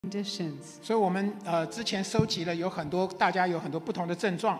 conditions. 所以我们之前收集了大家有很多不同的症状。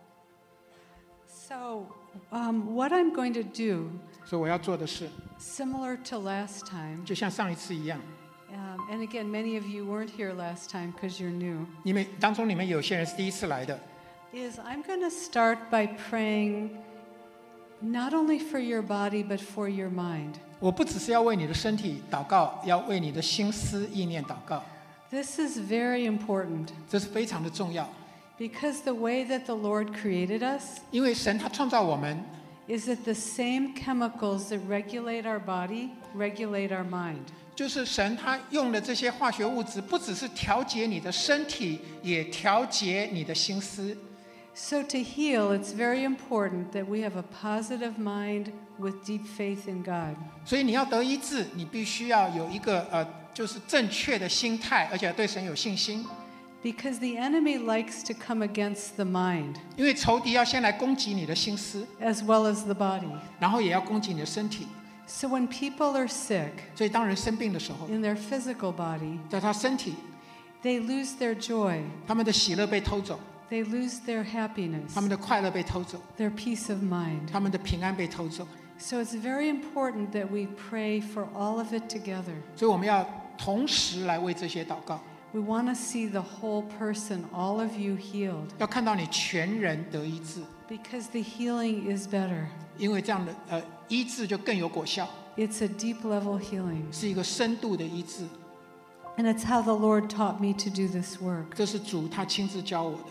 So what I'm going to do, 所以我要做的是 similar to last time, 就像上一次一样， and again, many of you weren't here last time because you're new, 当中你们有些人是第一次来的， is I'm going to start by praying not only for your body but for your mind. 我不只是要为你的身体祷告，要为你的心思意念祷告， This is very important 这是非常的重要。 because the way that the Lord created us 因为神他创造我们， is that the same chemicals that regulate our body regulate our mind. 就是神他用的这些化学物质，不只是调节你的身体，也调节你的心思。 So to heal, it's very important that we have a positive mind with deep faith in God. 所以你要得医治，你必须要有一个就是正确的心态，而且对神有信心。 Because the enemy likes to come against the mind 因为仇敌要先来攻击你的心思， as well as the body. 然后也要攻击你的身体。 So when people are sick 所以当人生病的时候， in their physical body, 在他身体， they lose their joy, 他们的喜乐被偷走， they lose their happiness, 他们的快乐被偷走， their peace of mind. 他们的平安被偷走。 So it's very important that we pray for all of it together. 所以我们要同时来为这些祷告， We want to see the whole person, all of you healed, 要看到你全人得医治， because the healing is better. 因为这样的医治就更有果效， It's a deep level healing. 是一个深度的医治。 And it's how the Lord taught me to do this work. 这是主他亲自教我的。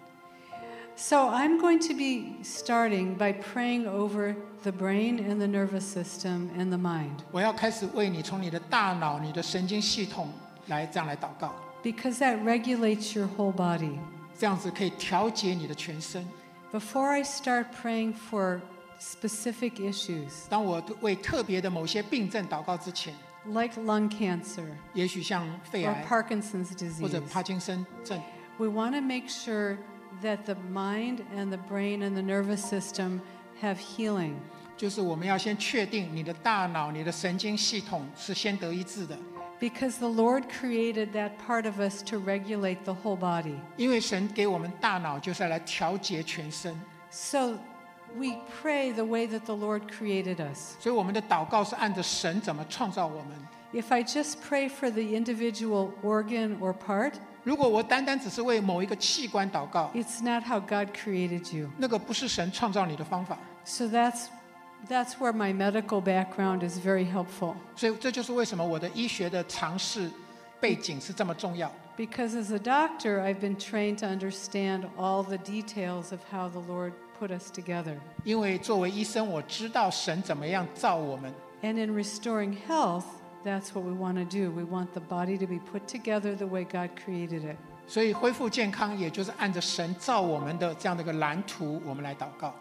So I'm going to be starting by praying over the brain and the nervous system and the mind, 我要开始为你从你的大脑、你的神经系统这样来祷告， because that regulates your whole body. 这样子可以调节你的全身。 Before I start praying for specific issues, 当我为特别的某些病症祷告之前， like lung cancer 也许像肺 or 癌 Parkinson's 或者 disease, 帕金森症， we want to make sure that the mind and the brain and the nervous system have healing. 就是我们要先确定你的大脑、你的神经系统是先得医治的， Because the Lord created that part of us to regulate the whole body. 因为神给我们大脑就是来调节全身， So we pray the way that the Lord created us. 所以我们的祷告是按着神怎么创造我们。 If I just pray for the individual organ or part, 如果我单单只是为某一个器官祷告， it's not how God created you. 那个不是神创造你的方法。 So that's where my medical background is very helpful. 所以这就是为什么我的医学的常识背景是这么重要。 Because as a doctor, I've been trained to understand all the details of how the Lord put us together. 因为作为医生，我知道神怎么样造我们。 And in restoring health, that's what we want to do. We want the body to be put together the way God created it. 所以恢复健康，也就是按着神造我们的这样的一个蓝图，我们来祷告。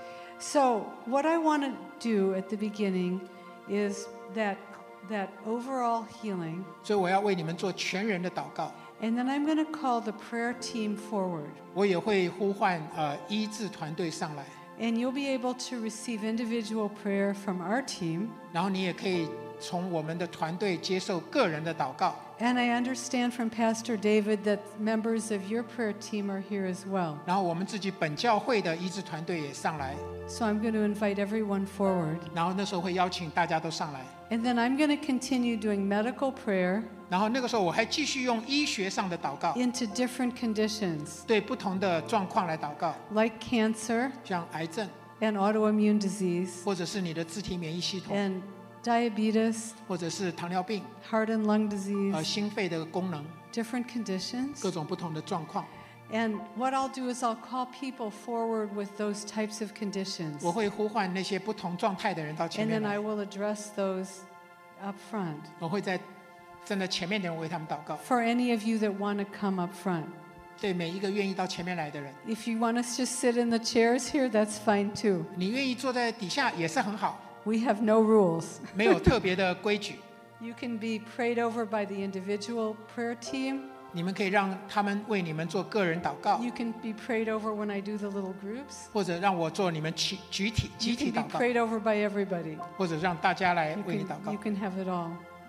So what I want to do at the beginning is that overall healing, 所以我要为你们做全人的祷告。 and then I'm going to call the prayer team forward. 我也会呼唤医治团队上来， And you'll be able to receive individual prayer from our team. 然后你也可以从我们的团队接受个人的祷告。 And I understand from Pastor David that members of your prayer team are here as well. 然后我们自己本教会的医治团队也上来， So I'm going to invite everyone forward. 然后那时候会邀请大家都上来， And then I'm going to continue doing medical prayer 然后那个时候我还继续用医学上的祷告， into different conditions 对不同的状况来祷告， like cancer 像癌症， and autoimmune disease 或者是你的自体免疫系统， and diabetes, 或者是糖尿病， heart and lung disease, 心肺的功能， different conditions. 各种不同的状况。 And what I'll do is I'll call people forward with those types of conditions. 我会呼唤那些不同状态的人到前 And 面 then I 来， will address those up front. 我会在站在前面的人为他们祷告。 For any of you that want to come up front. 对每一个愿意到前面来的人， If you want us to sit in the chairs here, that's fine too. 你愿意坐在底下也是很好， We have no rules. 没有特别的规矩。 You can be prayed over by the individual prayer team. 你们可以让他们为你们做个人祷告， You can be prayed over when I do the little groups. 或者让我做你们集 You 体 can be 祷告， prayed over by everybody. 或者让大家来 You 为你祷告 can，you can have it all.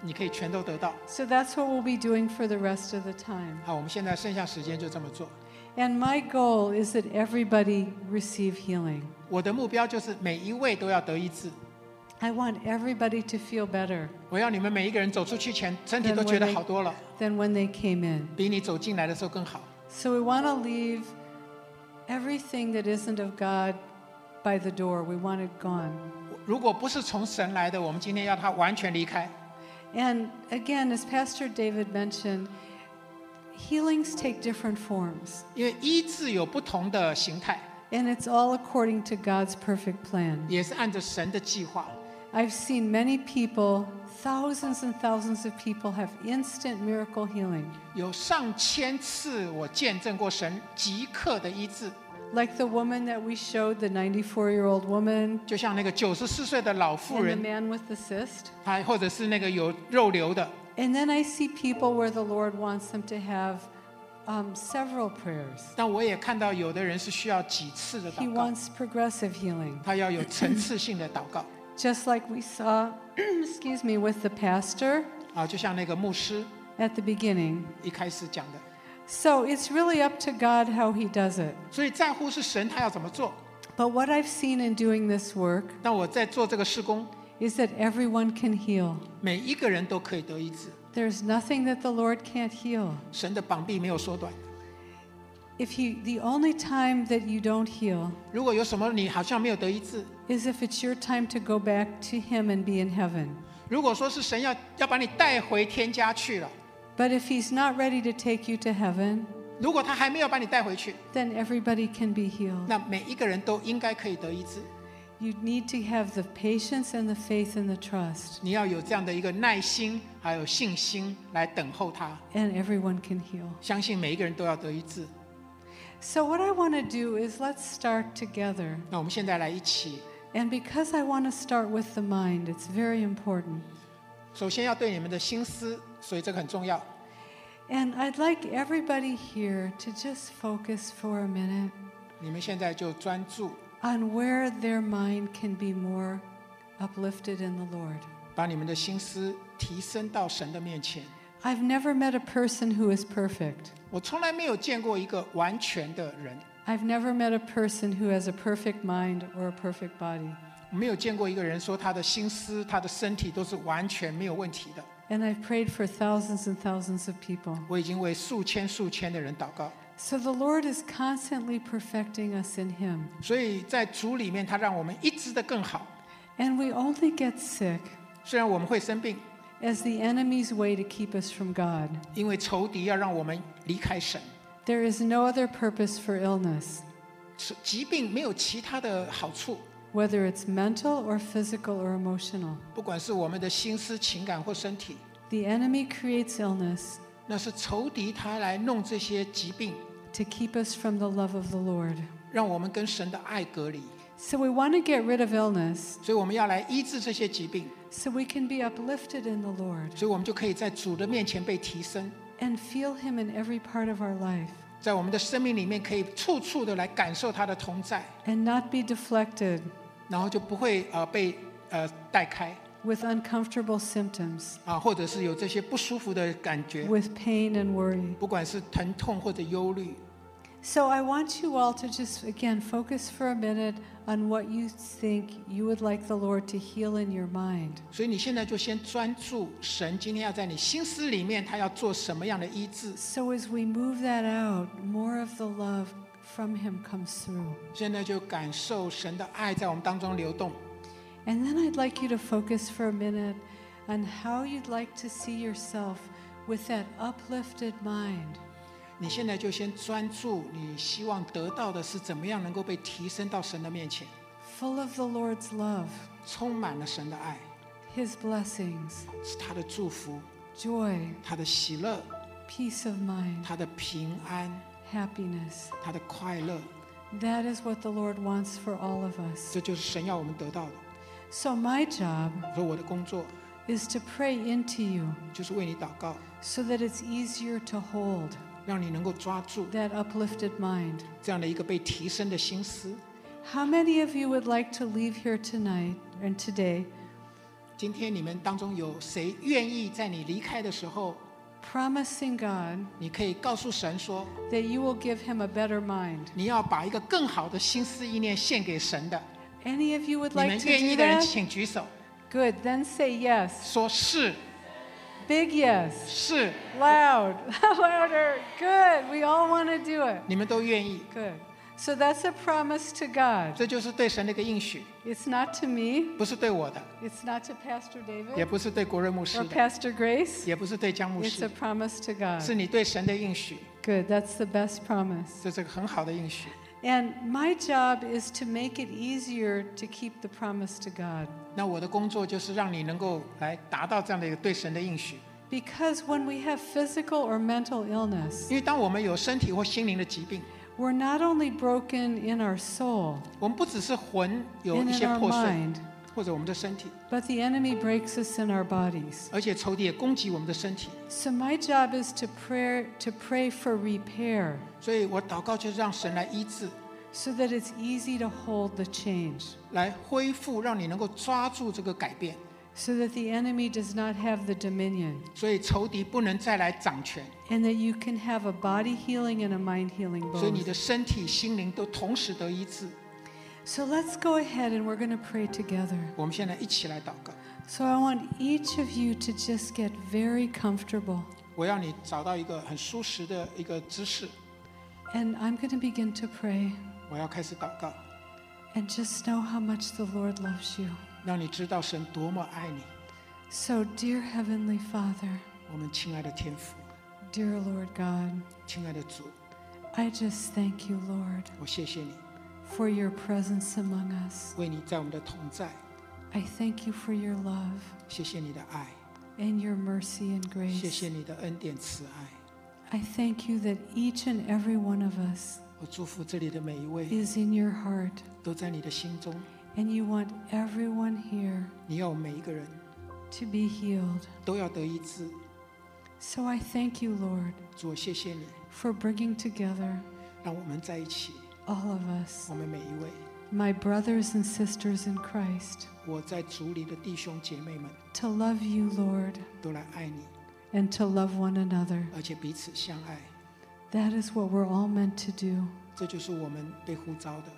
你可以全都得到。 So that's what we'll be doing for the rest of the time. 好，我们现在剩下时间就这么做。 And my goal is that everybody receive healing. 我的目标就是每一位都要得医治。 I want everybody to feel better 我要你们每一个人走出去前，身体都觉得好多了， than when they came in. 比你走进来的时候更好。 So we want to leave everything that isn't of God by the door. We want it gone. 如果不是从神来的，我们今天要他完全离开。 And again, as Pastor David mentioned, healings take different forms. 因为医治有不同的形态， And it's all according to God's perfect plan. 也是按着神的计划。 I've seen many people, thousands and thousands of people, have instant miracle healing. 有上千次我见证过神即刻的医治， Like the woman that we showed, the 94-year-old woman, 就像那个94岁的老妇 and the 人， man with the cyst. 还或者是那个有肉瘤的。 And then I see people where the Lord wants them to have several prayers. 但我也看到有的人是需要几次的 He 祷告， wants progressive healing. 他要有层次性的祷告 Just like we saw, excuse me, with the pastor 啊，就像那个牧师 at the beginning. 一开始讲的。 So it's really up to God how he does it. 所以在乎是神他要怎么做。 But what I've seen in doing this work 但我在做这个事工， is that everyone can heal. 每一个人都可以得医治， There's nothing that the Lord can't heal. 神的膀臂没有缩短。 The only time that you don't heal 如果有什么你好像没有得医治， is if it's your time to go back to him and be in heaven. 如果说是神要把你带回天家去了， But if he's not ready to take you to heaven, 如果他还没有把你带回去， then everybody can be healed. 那每一个人都应该可以得医治。 You need to have the patience and the faith and the trust, 你要有这样的一个耐心，还有信心来等候他， and everyone can heal. 相信每一个人都要得医治。 So what I want to do is let's start together. 那我们现在来一起， And because I want to start with the mind, it's very important. 首先要对你们的心思，所以这个很重要。 And I'd like everybody here to just focus for a minute 你们现在就专注， on where their mind can be more uplifted in the Lord. 把你们的心思提升到神的面前。 I've never met a person who is perfect. 我从来没有见过一个完全的人， I've never met a person who has a perfect mind or a perfect body. 我没有见过一个人说他的心思、他的身体都是完全没有问题的。 And I've prayed for thousands and thousands of people. 我已经为数千数千的人祷告， So the Lord is constantly perfecting us in Him. 所以在主里面，他让我们一直的更好。 And we only get sick 虽然我们会生病， as the enemy's way to keep us from God. 因为仇敌要让我们离开神。 There is no other purpose for illness, 疾病没有其他的好处， whether it's mental or physical or emotional. 不管是我们的心思、情感或身体， The enemy creates illness 那是仇敌他来弄这些疾病， to keep us from the love of the Lord. 让我们跟神的爱隔离。 So we want to get rid of illness 所以我们要来医治这些疾病， so we can be uplifted in the Lord 所以我们就可以在主的面前被提升， and feel Him in every part of our life 在我们的生命里面可以处处的来感受他的同在， and not be deflected 然后就不会被带开 with uncomfortable symptoms, 或者是有这些不舒服的感觉， with pain and worry. 不管是疼痛或者忧虑。 So I want you all to just, again, focus for a minute on what you think you would like the Lord to heal in your mind. 所以你现在就先专注神今天要在你心思里面，他要做什么样的医治。 So as we move that out, more of the love from Him comes through. 现在就感受神的爱在我们当中流动。 And then I'd like you to focus for a minute on how you'd like to see yourself with that uplifted mind. 你现在就先专注，你希望得到的是怎么样能够被提升到神的面前， Full of the Lord's love, 充满了神的爱， His blessings, 是他的祝福， joy, 他的喜乐， peace of mind, 他的平安， happiness. 他的快乐。 That is what the Lord wants for all of us. 这就是神要我们得到的。 So my job 说我的工作 is to pray into you 就是为你祷告， so that it's easier to hold 让你能够抓住 that uplifted mind. 这样的一个被提升的心思。 How many of you would like to leave here tonight and today 今天你们当中有谁愿意在你离开的时候， promising God 你可以告诉神说， that you will give him a better mind. 你要把一个更好的心思意念献给神的。 Any of you would 你 like 们 to 愿意 do 的人 that? 请举手， Good. Then say yes. 说是 Big yes. 是， Loud. Louder. Good. We all want to do it. 你们都愿意， Good. So that's a promise to God. 这就是对神的一个应许， It's not to me. 不是对我的， It's not to Pastor 也 David 不是对国瑞牧师 or 的， Pastor Grace. 也不是对江牧 It's 师 a 的， promise to God. 是你对神的应许， Good. That's the best promise. 这是个很好的应许。 And my job is to make it easier to keep the promise to God. 那我的工作就是让你能够来达到这样的一个对神的应许， Because when we have physical or mental illness, 因为当我们有身体或心灵的疾病， we're not only broken in our soul 我们不只是魂有 and 一 in 些 our 破碎， mind, 或者我们的身体， but the enemy breaks us in our bodies. 而且仇敌也攻击我们的身体。 So my job is to pray for repair 所以我祷告就是让神来医治， so that it's easy to hold the change, 来恢复，让你能够抓住这个改变， so that the enemy does not have the dominion, 所以仇敌不能再来掌权， and that you can have a body healing and a mind healing 所以你 both. 的身体、心灵都同时得医治。 So let's go ahead and we're going to pray together. 我们现在一起来祷告。 So I want each of you to just get very comfortable. 我要你找到一个很舒适的一个姿势， And I'm going to begin to pray. 我要开始祷告， And just know how much the Lord loves you. 让你知道神多么爱你。 So, dear Heavenly Father, 我们亲爱的天父， dear Lord God, 亲爱的主， I just thank you, Lord, 我谢谢你， for your presence among us. 为你在我们的同在， I thank you for your love 谢谢你的爱， and your mercy and 谢 grace. 谢你的恩典慈爱。 I thank you that each and every one of us 我祝福这里的每一位 is in your heart, 都在你的心中， and you want everyone here 你要每一个人 to be healed. 都要得医治。 So I thank you, Lord, 主，我谢谢你， for bringing together 让我们在一起， all of us, 我们每一位， my brothers and sisters in Christ, 我在主里的弟兄姐妹们 to love you, Lord, 都来爱你， and to love one another. 而且彼此相爱。 That is what we're all meant to do. 这就是我们被呼召的。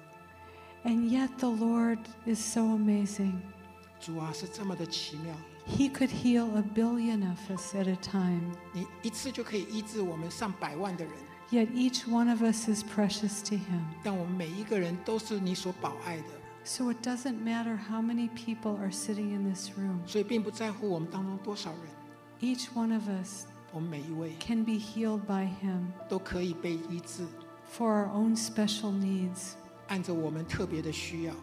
And yet the Lord is so amazing. 主啊，是这么的奇妙， He could heal 1 billion of us at a time. 你一次就可以医治我们上百万的人， Yet each one of us is precious to Him. 但我们每一个人都是你所保爱的， So it doesn't matter how many people are sitting in this room. 所以并不在乎我们当中多少人， Each one of us 我们每一位 can be healed by Him 都可以被医治， for our own special needs. 按着我们特别的需要。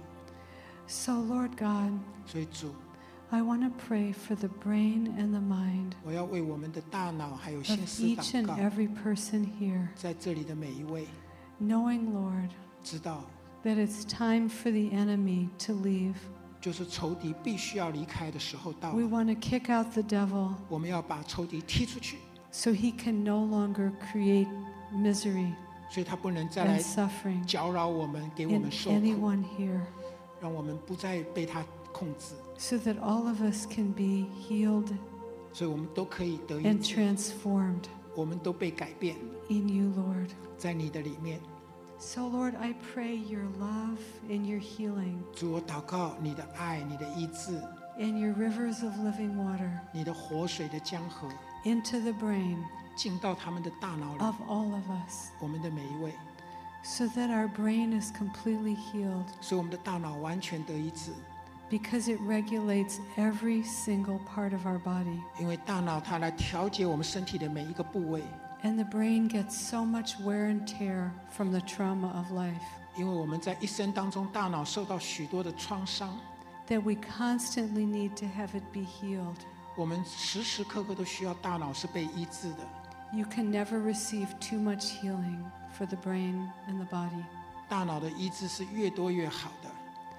So, Lord God, 所以主， I want to pray for the brain and the mind 我要为我们的大脑还有 of 心思 each 祷 and 告， every person here, 在这里的每一位 knowing, Lord, 知道， that it's time for the enemy to leave. 就是仇敌必须要离开的时候到 We 了， want to kick out the devil 我们要把仇敌踢出去， so he can no longer create misery 所以他不能再 and 来 suffering 搅扰我们，给我 in 们受苦， anyone here, 让我们不再被他控制， so that all of us can be healed 所以我们都可以得医 and 治， transformed 我们都被改变， in you, Lord. 在你的里面。 So, Lord, I pray your love and your healing 主，我祷告你的爱、你的医治、 and your rivers of living water 你的活水的江河， into the brain 进到他们的大脑里， of all of us, 我们的每一位， so that our brain is completely healed 所以我们的大脑完全得医治， because it regulates every single part of our body. 因为大脑它来调节我们身体的每一个部位， And the brain gets so much wear and tear from the trauma of life 因为我们在一生当中，大脑受到许多的创伤， that we constantly need to have it be healed. 我们时时刻刻都需要大脑是被医治的。 You can never receive too much healing for the brain and the body. 大脑的医治是越多越好的，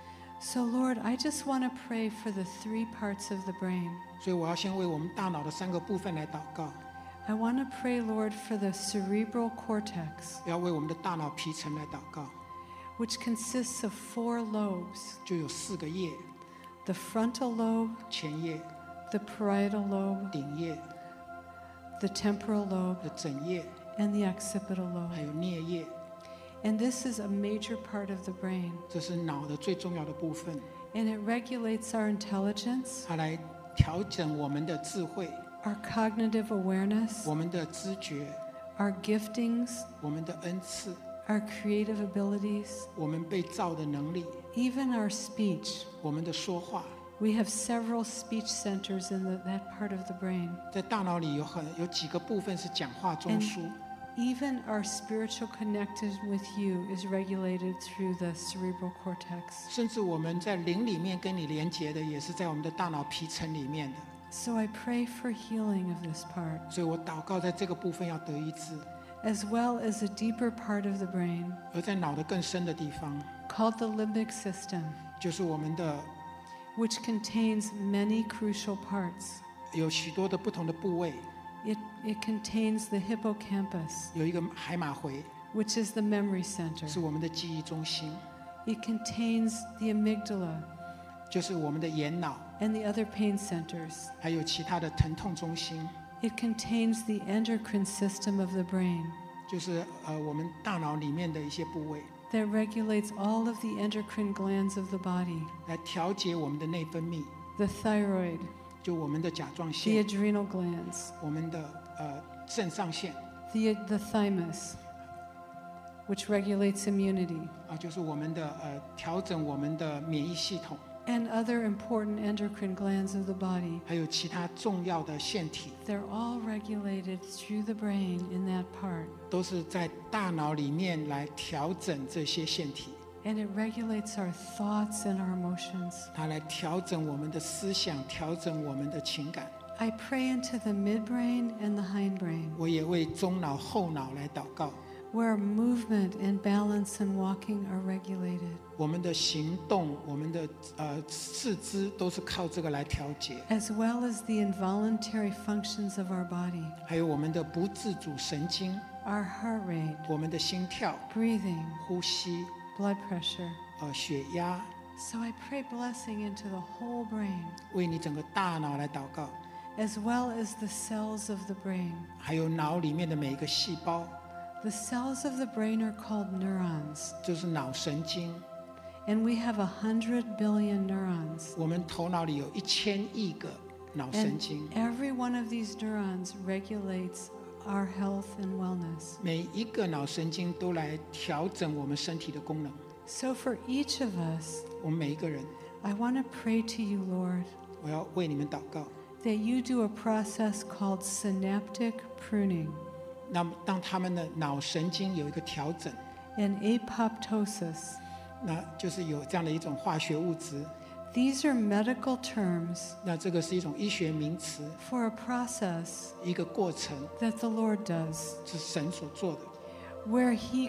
So, Lord, I just want to pray for the 3 parts of the brain. 所以我要先为我们大脑的3个部分来祷告， I want to pray, Lord, for the cerebral cortex, 要为我们的大脑皮层来祷告， which consists of 4 lobes. 就有4个叶， the frontal lobe, 前叶、 the parietal lobe, 顶叶 the temporal lobe, 的枕叶， and the occipital 还 lobe. 有颞叶， And this is a major part of the brain. 这是脑的最重要的部分， And it regulates our intelligence, 它来调整我们的智慧、 our cognitive awareness, 我们的知觉、 our giftings, 我们的恩赐、 our creative abilities, 我们被造的能力、 even our speech. 我们的说话。 We have several speech centers in that part of the brain. 在大脑里有几个部分是讲话中枢， Even our spiritual connection with you is regulated through the cerebral cortex. 甚至我们在灵里面跟你连接的，也是在我们的大脑皮层里面的。 So I pray for healing of this part, 所以我祷告，在这个部分要得医治。 as well as a deeper part of the brain 而在脑的更深的地方， called the limbic system, 就是我们的 which contains many crucial parts. 有许多的不同的部位， It contains the hippocampus, 有一个海马回 which is the memory center. 是我们的记忆中心， It contains the amygdala 就是我们的眼脑， and the other pain centers. 还有其他的疼痛中心， It contains the endocrine system of the brain 就是我们大脑里面的一些部位， that regulates all of the endocrine glands of the body, 来调节我们的内分泌， the thyroid, 就我们的甲状 the 腺， adrenal glands, 我们的肾上腺 the thymus, which regulates immunity, 就是我们的调整我们的免疫系统， and other important endocrine glands of the body. 还有其他重要的腺体， They're all regulated through the brain in that part. 都是在大脑里面来调整这些腺体， And it regulates our thoughts and our emotions. 它来调整我们的思想，调整我们的情感。 I pray into the midbrain and the hindbrain, 我也为中脑、后脑来祷告， where movement and balance and walking are regulated, 我们的行动、我们的四肢都是靠这个来调节， as well as the involuntary functions of our body, 还有我们的不自主神经、 our heart rate, 我们的心跳、 breathing, 呼吸、 blood pressure. 血压， So I pray blessing into the whole brain, 为你整个大脑来祷告， as well as the cells of the brain. 还有脑里面的每一个细胞， The cells of the brain are called neurons, 就是脑神经。 and we have 100 billion neurons. 我们头脑里有1000亿个脑神 And 经， every one of these neurons regulates our health and wellness. 每一个脑神经都来调整我们身体的功能。 So for each of us, 我们每一个人， I want to pray to you, Lord, 我要为你们祷告。 that you do a process called synaptic pruning 那么，当他们的脑神经有一个调整， and apoptosis. 那就是有这样的一种化学物质。 These are medical terms 那这个是一种医学名词， for a process 一个过程 that the Lord does, 是神所做的， where He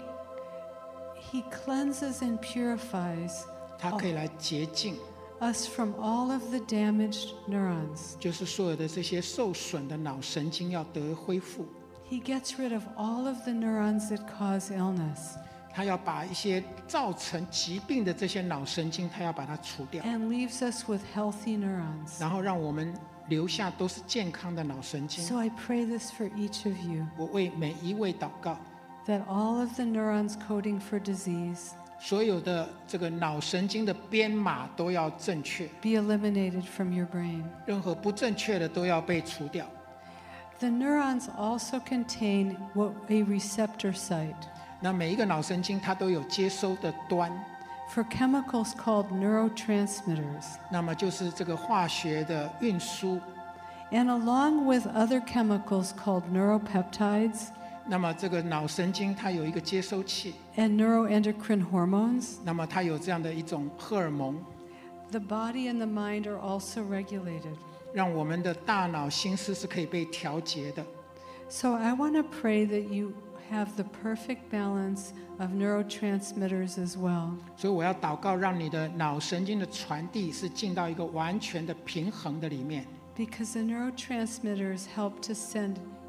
cleanses and purifies 它可以来洁净， us from all of the damaged neurons. 就是所有的这些受损的脑神经要得恢复。 He gets rid of all of the neurons that cause illness 他要把一些造成疾病的这些脑神经，他要把它除掉， and leaves us with healthy neurons. 然后让我们留下都是健康的脑神经。 So I pray this for each of you, 我为每一位祷告， that all of the neurons coding for disease 所有的这个脑神经的编码都要正确， be eliminated from your brain. 任何不正确的都要被除掉。 The neurons also contain a receptor site 那每一个脑神经它都有接收的端， for chemicals called neurotransmitters. 那么就是这个化学的运输。 And along with other chemicals called neuropeptides 那么这个脑神经它有一个接收器， and neuroendocrine hormones, 那么它有这样的一种荷尔蒙， the body and the mind are also regulated. 让我们的大脑心思是可以被调节的。 So I want to pray that you have the perfect balance of neurotransmitters as well. 所以我要祷告，让你的脑神经的传递是进到一个完全的平衡的里面， Because the neurotransmitters help to send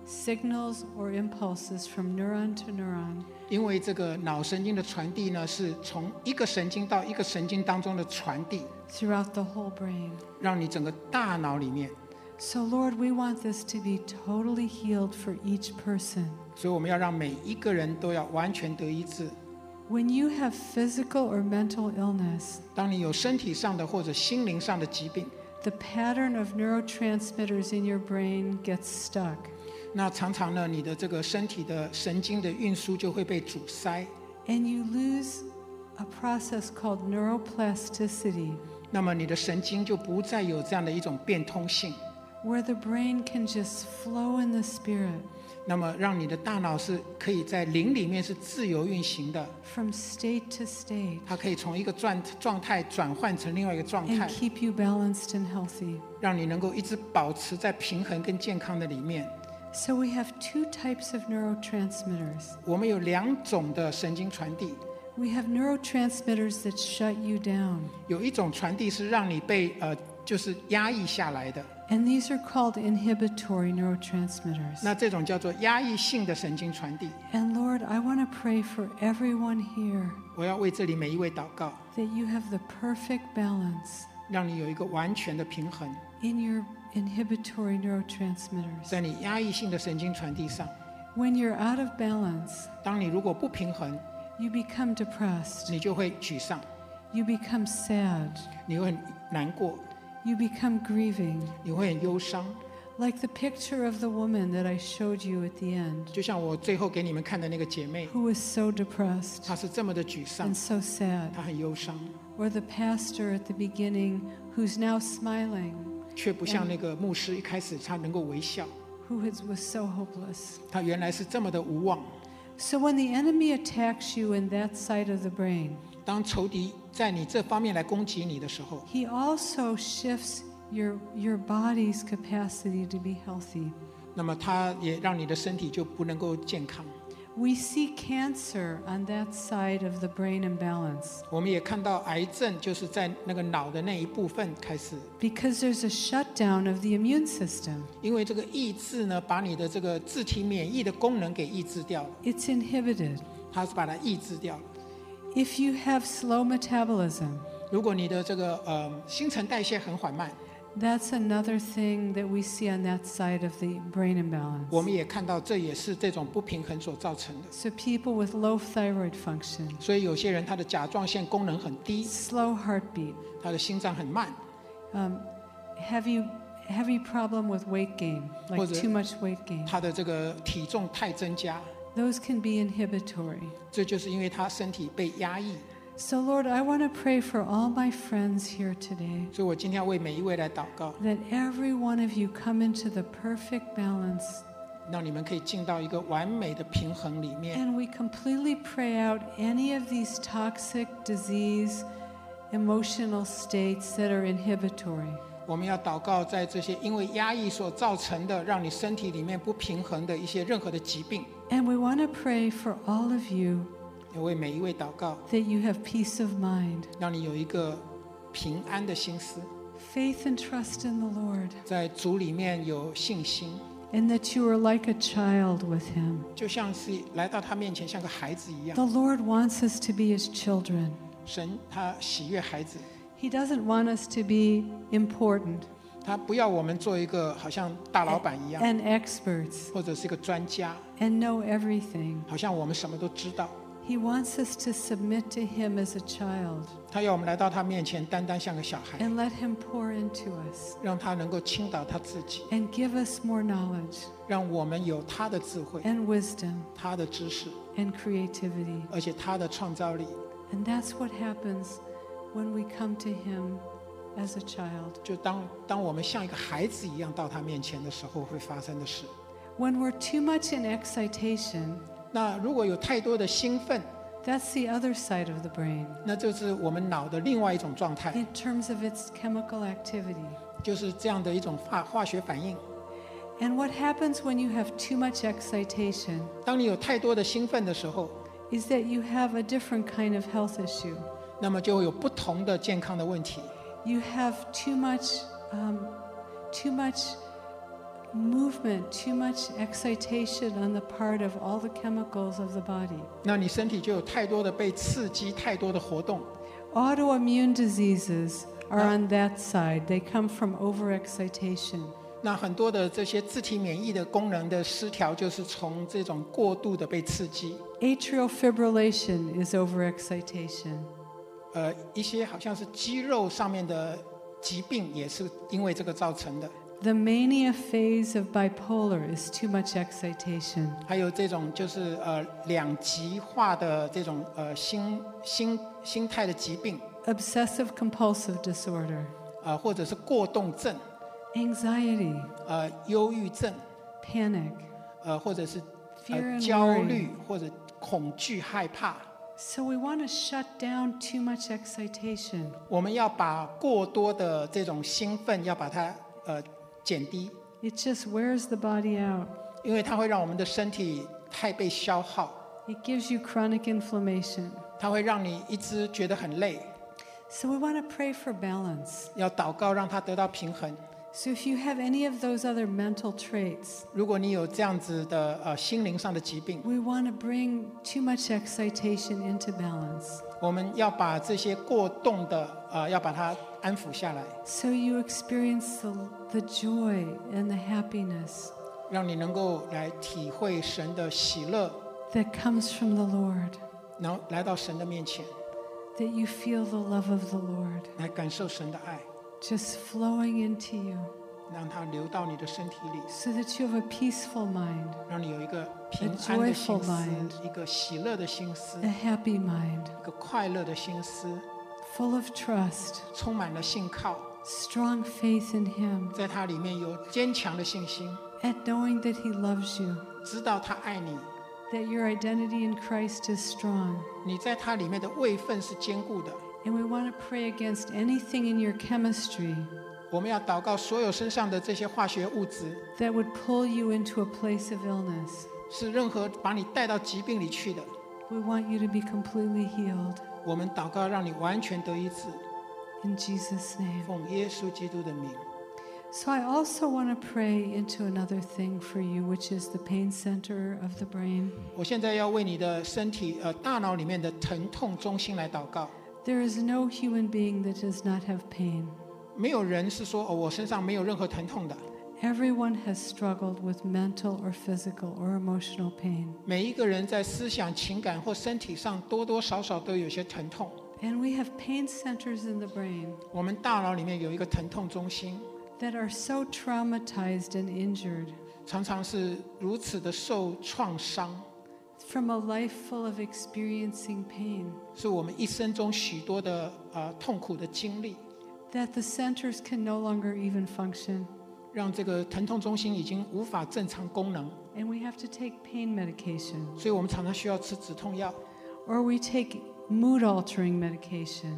signals or impulses from neuron to neuron. 因为这个脑神经的传递呢，是从一个神经到一个神经当中的传递， throughout the whole brain. 让你整个大脑里面。 So, Lord, we want this to be totally healed for each person. 所以我们要让每一个人都要完全得医治。 When you have physical or mental illness, 当你有身体上的或者心灵上的疾病， the pattern of neurotransmitters in your brain gets stuck. 那常常呢，你的这个身体的神经的运输就会被阻塞， And you lose a process called neuroplasticity, 那么你的神经就不再有这样的一种变通性， where the brain can just flow in the spirit 那么让你的大脑是可以在灵里面是自由运行的， from state to state 它可以从一个状态转换成另外一个状 and 态， keep you balanced and healthy. 让你能够一直保持在平衡跟健康的里面。 So we have two types of neurotransmitters. 我们有2种的神经传递， We have neurotransmitters that shut you down, 有一种传递是让你被就是压抑下来的， and these are called inhibitory neurotransmitters. 那这种叫做压抑性的神经传递。 And Lord, I want to pray for everyone here 我要为这里每一位祷告， that you have the perfect balance 让你有一个完全的平衡， in your inhibitory neurotransmitters. 在你压抑性的神经传递上。 When you're out of balance, 当你如果不平衡， you become depressed, 你就会沮丧， you become sad, 你会很难过， you become grieving, 你会很忧伤。 like the picture of the woman that I showed you at the end, 就像我最后给你们看的那个姐妹， who was so depressed 她是这么的沮丧 and，so sad, 她很忧伤， or the pastor at the beginning who's now smiling, 却不像那个牧师一开始他能够微笑， who was so hopeless. 他原来是这么的无望。 So when the enemy attacks you in that side of the brain, 当仇敌在你这方面来攻击你的时候， he also shifts your body's capacity to be healthy. 那么他也让你的身体就不能够健康。 We see cancer on that side of the brain imbalance 我们也看到癌症就是在那个脑的那一部分开始， because there's a shutdown of the immune system. 因为这个抑制呢，把你的这个自体免疫的功能给抑制掉了， It's inhibited. 它是把它抑制掉了。 If you have slow metabolism, 如果你的这个新陈代谢很缓慢， that's another thing that we see on that side of the brain 我 imbalance. 们也看到这也是这种不平衡所造成的。 So people with low thyroid function, 所以有些人他的甲状腺功能很低， slow heartbeat, 他的心脏很慢， heavy problem with weight gain, like 或者- too much weight gain. 他的这个体重太增加， Those can be inhibitory. 这就是因为他身体被压抑。 So Lord, I want to pray for all my friends here today 所以我今天要为每一位来祷告， that every one of you come into the perfect balance 让你们可以进到一个完美的平衡里面。 and we completely pray out any of these toxic disease emotional states that are inhibitory. 我们要祷告，在这些因为压抑所造成的，让你身体里面不平衡的一些任何的疾病， And we want to pray for all of you 也为每一位祷告， that you have peace of mind, 让你有一个平安的心思， faith and trust in the Lord, 在主里面有信心， and that you are like a child with Him. 就像是来到他面前像个孩子一样。 The Lord wants us to be His children. 神他喜悦孩子， He doesn't want us to be important 他不要我们做一个好像大老板一样， and experts 或者是一个专家， and know everything. 好像我们什么都知道。 He wants us to submit to Him as a child 他要我们来到他面前，单单像个小孩， and let Him pour into us 让他能够倾倒他自己， and give us more knowledge 让我们有他的智慧、 and wisdom 他的知识， and creativity. 而且他的创造力。 And that's what happens when we come to Him as a child. 就当我们像一个孩子一样到他面前的时候，会发生的事。 When we're too much in excitation, 那如果有太多的兴奋， that's the other side of the brain 那就是我们脑的另外一种状态， in terms of its chemical activity. 就是这样的一种化学反应。 And what happens when you have too much excitation 当你有太多的兴奋的时候， is that you have a different kind of health issue. 那么就会有不同的健康的问题。 You have too much movement, too much excitation on the part of all the chemicals of the body. 那你身体就有太多的被刺激，太多的活动。 Autoimmune diseases are on that side. They come from overexcitation. 那很多的这些自体免疫的功能的失调，就是从这种过度的被刺激。 Atrial fibrillation is overexcitation. 一些好像是肌肉上面的疾病，也是因为这个造成的。 The mania phase of bipolar is too much excitation. 还有这种就是两极化的这种心态的疾病， Obsessive compulsive disorder. 或者是过动症， Anxiety. 忧郁症， Panic. 或者是 Fear and 焦虑 worry. 或者恐惧害怕。 So we want to shut down too much excitation. 我们要把过多的这种兴奋要把它减低， It just wears the body out. 因为它会让我们的身体太被消耗， It gives you chronic inflammation. 它会让你一直觉得很累。 So we want to pray for balance. 要祷告让它得到平衡。 So if you have any of those other mental traits, 如果你有这样子的心灵上的疾病， we want to bring too much excitation into balance. 我们要把这些过动的要把它安抚下来， So you experience the joy and the happiness 让你能够来体会神的喜乐， that comes from the Lord, 然后来到神的面前， that you feel the love of the Lord 来感受神的爱， just flowing into you, 让它流到你的身体里， so that you have a peaceful mind, 让你有一个平安的心 joyful mind 思，一个喜乐的心思， a happy mind, 一个快乐的心思， full of trust, 充满了信靠， strong faith in Him, 在它里面有坚强的信心， and knowing that He loves you, 知道他爱你， that your identity in Christ is strong. 你在它里面的位分是坚固的。 And we want to pray against anything in your chemistry 我们要祷告所有身上的这些化学物质， that would pull you into a place of illness. 是任何把你带到疾病里去的。 We want you to be completely healed. 我们祷告让你完全得医治， In Jesus' name. 奉耶稣基督的名。 So I also want to pray into another thing for you, which is the pain center of the brain. 我现在要为你的身体大脑里面的疼痛中心来祷告。 There is no human being that does not have pain. 没有人是说我身上没有任何疼痛的， Everyone has struggled with mental or physical or emotional pain. 每一个人在思想、情感或身体上多多少少都有些疼痛。 And we have pain centers in the brain 我们大脑里面有一个疼痛中心， that are so traumatized and injured 常常是如此的受创伤， from a life full of experiencing pain, 是我们一生中许多的痛苦的经历， that the centers can no longer even function. 让这个疼痛中心已经无法正常功能， And we have to take pain medication, 所以我们常常需要吃止痛药， or we take mood altering medication.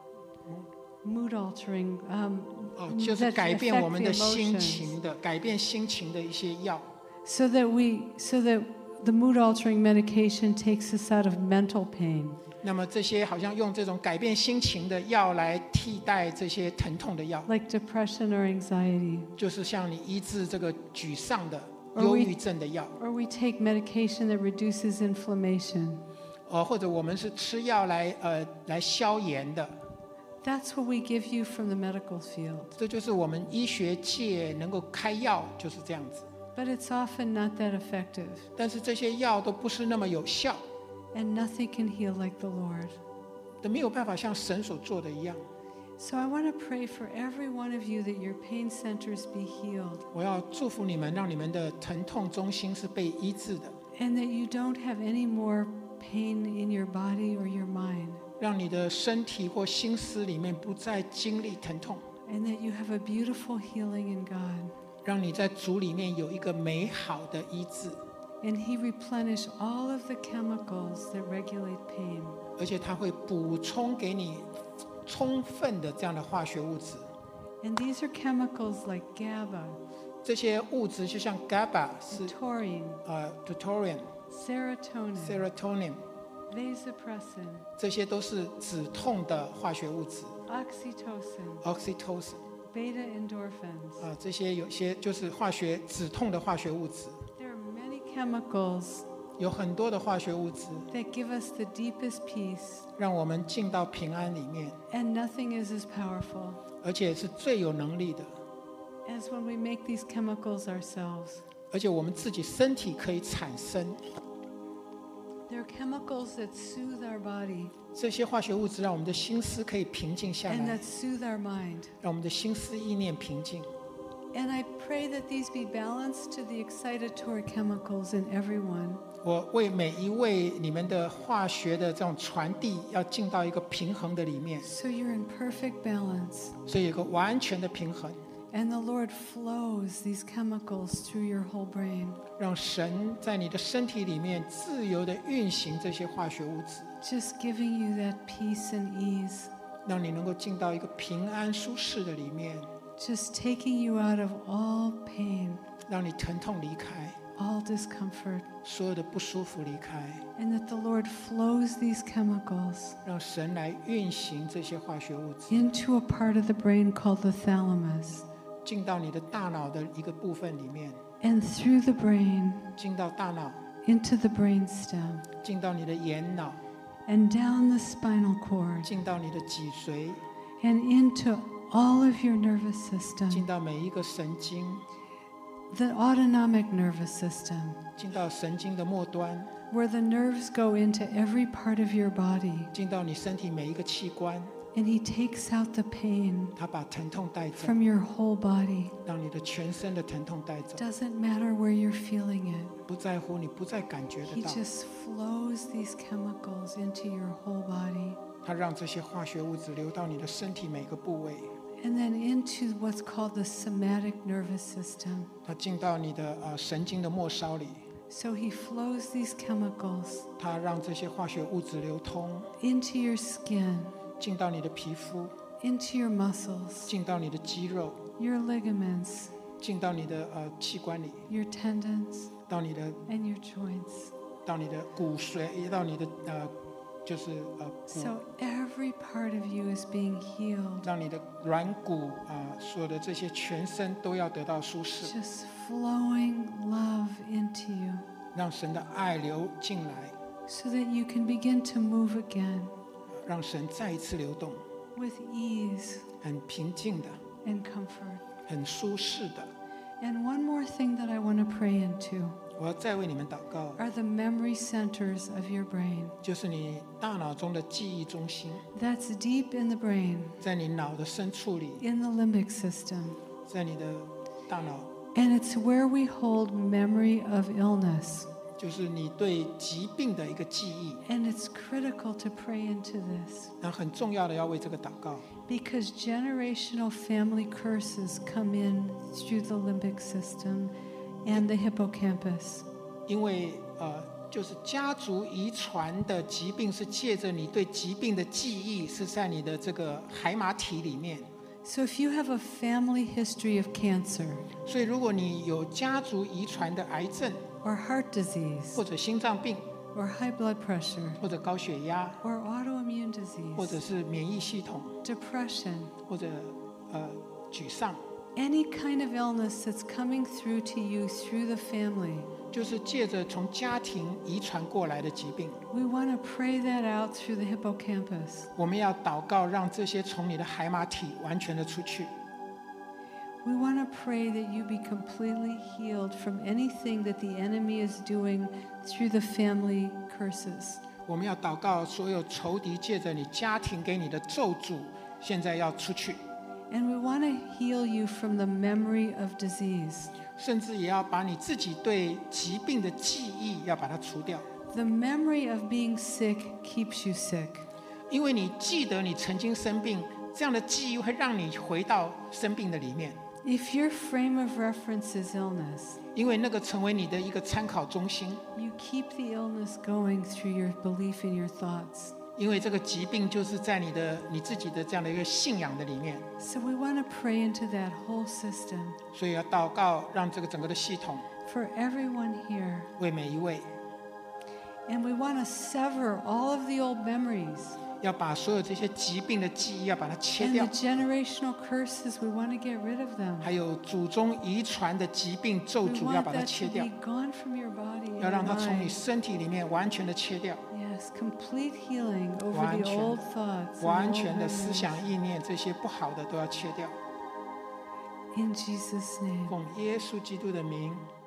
Mood altering, 就是改变 that 我们的 affect the 心 emotions. 情的、改变心情的一些药。 So that the mood altering medication takes us out of mental pain. 那么这些好像用这种改变心情的药来替代这些疼痛的药， Like depression or anxiety. 就是像你医治这个沮丧的、 Or 忧 we- 郁症的药， Or we take medication that reduces inflammation. 或者我们是吃药来消炎的。 That's what we give you from the medical field. 这就是我们医学界能够开药就是这样子， But it's often not that effective. 但是这些药都不是那么有效， And nothing can heal like the Lord. 都没有办法像神所做的一样。 So I want to pray for every one of you that your pain centers be healed 我要祝福你们，让你们的疼痛中心是被医治的， and that you don't have any more pain in your body or your mind, 让你的身体或心思里面不再经历疼痛， and that you have a beautiful healing in God. 让你在主里面有一个美好的医治， And He replenish all of the chemicals that regulate pain. 而且它会补充给你充分的这样的化学物质。 And these are chemicals like GABA, 这些物质就像 GABA 是 taurine, deuterium、 serotonin, serotonin， vasopressin, 这些都是止痛的化学物质。 oxytocin, oxytocin， beta endorphins. 这些有些就是止痛的化学物质， There are many chemicals 有很多的化学物质 that give us the deepest peace, 让我们进到平安里面， and nothing is as powerful 而且是最有能力的， as when we make these chemicals ourselves. 而且我们自己身体可以产生 They're chemicals that soothe our body 这些化学物质，让我们的心思可以平静下 and 来， that soothe our mind. 让我们的心思意念平静。 And I pray that these be balanced to the excitatory chemicals in everyone. 我为每一位你们的化学的这种传递，要进到一个平衡的里面， So you're in perfect balance. 所以有个完全的平衡， And the Lord flows these chemicals through your whole brain, 让神在你的身体里面自由的运行这些化学物质， just giving you that peace and ease, 让你能够进到一个平安舒适的里面， just taking you out of all pain, 让你疼痛离开， all discomfort, 所有的不舒服离开， and that the Lord flows these chemicals 让神来运行这些化学物质， into a part of the brain called the thalamus, 进到你的大脑的一个部分里面， and through the brain 进到大脑， into the brain stem, 进到你的眼脑， and down the spinal cord, 进到你的脊髓， and into all of your nervous 进 system, 到每一个神经， the autonomic nervous system, 进到神经的末端， where the nerves go into every part of your body, 进到你身体每一个器官， and He takes out the pain 他把疼痛带走， from your whole body. 让你的全身的疼痛带走， Doesn't matter where you're feeling it. 不在乎你不再感觉 He 得到， just flows these chemicals into your whole body, 他让这些化学物质流到你的身体每个部位， and then into what's called the somatic nervous system. 他进到你的神经的末梢里， So He flows these chemicals 他让这些化学物质流通， into your skin, 进到你的皮肤， into your muscles, 进到你的肌肉， your ligaments, 进到你的器官里， your tendons, 到你的 and your joints. 到你的骨髓，到你的就是骨， So every part of you is being healed, 让你的软骨所有的这些全身都要得到舒适， just flowing love into you, 让神的爱流进来， so that you can begin to move again 让神再一次流动， with ease 很平静的， and comfort. 很舒适的。 And one more thing that I want to pray into 我要再为你们祷告， are the memory centers of your brain. 就是你大脑中的记忆中心， That's deep in the brain, 在你脑的深处里， in the limbic system. 在你的大脑， And it's where we hold memory of illness. 就是你对疾病的一个记忆。 And it's critical to pray into this, 那很重要的要为这个祷告， because generational family curses come in through the limbic system and the hippocampus. 因为就是家族遗传的疾病是借着你对疾病的记忆是在你的这个海马体里面， So if you have a family history of cancer 所以如果你有家族遗传的癌症 or heart disease 或者心脏病 or high blood pressure 或者高血压 or autoimmune 或者 disease, 是免疫系统 depression, 或者沮丧， any kind of illness that's coming through to you through the family, 就是借着从家庭遗传过来的疾病， we want to pray that out through the hippocampus. 我们要祷告让这些从你的海马体完全的出去。 We want to pray that you be completely healed from anything that the enemy is doing through the family curses. 我们要祷告，所有仇敌借着你家庭给你的咒诅，现在要出去， And we want to heal you from the memory of disease. 甚至也要把你自己对疾病的记忆要把它除掉， The memory of being sick keeps you sick. 因为你记得你曾经生病，这样的记忆会让你回到生病的里面， If your frame of reference is illness, 因为那个成为你的一个参考中心， you keep the illness going through your belief in your thoughts. 因为这个疾病就是在你自己的这样的一个信仰的里面， So we want to pray into that whole system 所以要祷告，让这个整个的系统 for everyone here. 为每一位， And we want to sever all of the old memories 要把所有这些疾病的记忆要把它切 And 掉 the，generational curses, we want to get rid of them. 还有祖宗遗传的疾病咒 We 诅要 want 把它 that 切 to 掉， be gone from your body and 要 your 让它从你 mind. 身体里面完全的切掉， Yes, complete healing over 完 the 全 old thoughts. and 完 old 全的思 memories. 想意念这些不好的都要切掉。 In Jesus' name. 奉耶稣基督的名。